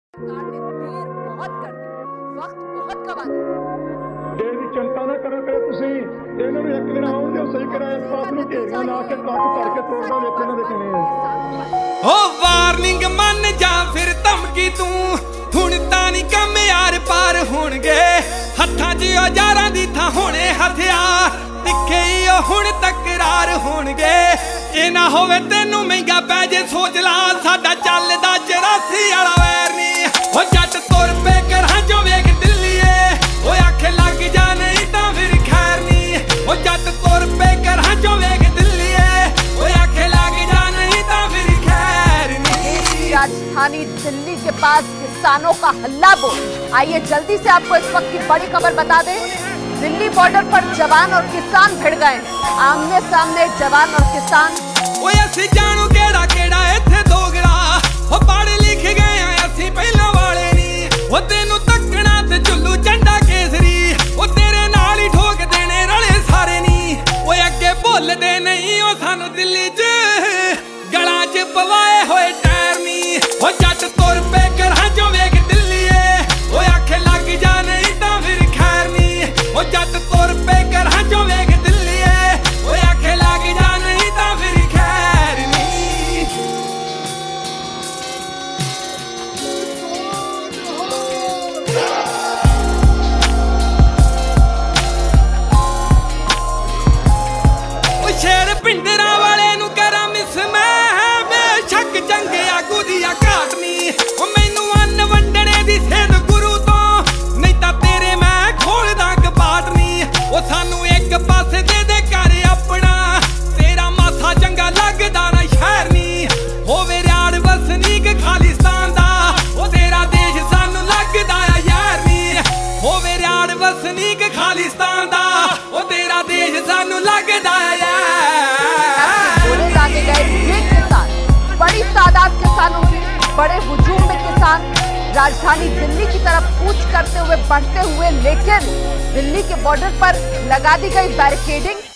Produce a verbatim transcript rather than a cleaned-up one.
सरकार ने देर बहुत कर दी, वक्त बहुत गवा दिया। ਇਹਦੀ ਚਿੰਤਾ ਨਾ ਕਰੋ ਕਿ ਤੁਸੀਂ ਇਹਨਾਂ ਨੂੰ ਇੱਕ ਦਿਨ ਆਉਣ ਦਿਓ ਸਹੀ ਕਰਾਂ ਇਸ ਪਾਸ ਨੂੰ ਘੇਰੀਆਂ ਲਾ ਕੇ ਟਰੱਕ ਭਰ ਕੇ ਤੋੜਦਾ ਵੇਖੋ ਇਹਨਾਂ ਦੇ ਕਿਵੇਂ ਆ। ਹੋ ਵਾਰਨਿੰਗ ਮੰਨ ਜਾ ਫਿਰ ਧਮਕੀ ਤੂੰ ਹੁਣ ਤਾਂ ਨਹੀਂ ਕੰਮ ਯਾਰ ਪਾਰ ਹੋਣਗੇ ਹੱਥਾਂ 'ਚ ਔਜ਼ਾਰਾਂ ਦੀ ਥਾਂ ਹੋਣੇ ਹਥਿਆਰ ਤਿੱਖੇ ਹੀ ਉਹ ਹੁਣ ਤਕਰਾਰ ਹੋਣਗੇ ਇਹ ਨਾ ਹੋਵੇ ਤੈਨੂੰ ਮਹਿੰਗਾ ਪੈ ਜੇ ਸੋਚ ਲਾ ਸਾਡਾ ਚੱਲਦਾ ਚੁਰਾਸੀ ਵਾਲਾ ਵੈਰ ਨਹੀਂ ਹੋ ਜੱਟ ਤੁਰ ਪੇ ਕਰਾਂ ਜੋ ਵੇਖ ਦਿੱਲੀਏ ਓਏ ਆਖੇ ਲੱਗ ਜਾ ਨਹੀਂ ਤਾਂ ਫਿਰ ਖੈਰ ਨਹੀਂ ਹੋ ਜੱਟ ਤੁਰ ਪੇ ਕਰਾਂ ਜੋ ਵੇਖ ਦਿੱਲੀਏ ਓਏ ਆਖੇ ਲੱਗ जा नहीं तो फिर खैर नहीं। राजधानी दिल्ली के पास किसानों का हल्ला बोल। आइए जल्दी से आपको इस वक्त की बड़ी खबर बता दें। दिल्ली बॉर्डर पर जवान और किसान भिड़ गए, आमने सामने जवान और किसान। ओए असी जानू केड़ा केड़ा इत्थे दोगला ओ पढ़ लिख गए आ असी पहला वाले नी ओ तेनू तकना ते झुल्लू झंडा केसरी ओ तेरे नाल ही ठोक देने रले सारे नी ओए अगे भुलदे नहीं ओ सानू दिल्ली च गला च पवाए होए टैर नी ओ जट तुर पे करा जो वेख दिल्लीए ओ आखे लग जा नहीं तां फिर खैर नी ओ जट तुर पे करा जो वेख दिल्लीए ओ आखे लग जा नहीं तां फिर खैर नी। ओ शेर पिंडरा वाले नु करा मिस मैं बेशक जंग आगू दी घाट नी ओ मैनू अन्न वंडने दी सेध गुरु तो नहीं तां तेरे मैं खोलदा कपाट नी ओ सानू एक पासे दे दे कर अपना तेरा माथा चंगा लगदा ना शहर नी होवे रियाड़ वसनीक खालिस्तान दा ओ तेरा देश सानू लगदा आ यार नी होवे रियाड़ वसनीक खालिस्तान दा ओ तेरा देश सानू लगदा आ गोले दागे गए ये किसान, बड़ी तादाद किसानों की, बड़े हुजूम में किसान राजधानी दिल्ली की तरफ कूच करते हुए बढ़ते हुए, लेकिन दिल्ली के बॉर्डर पर लगा दी गई बैरिकेडिंग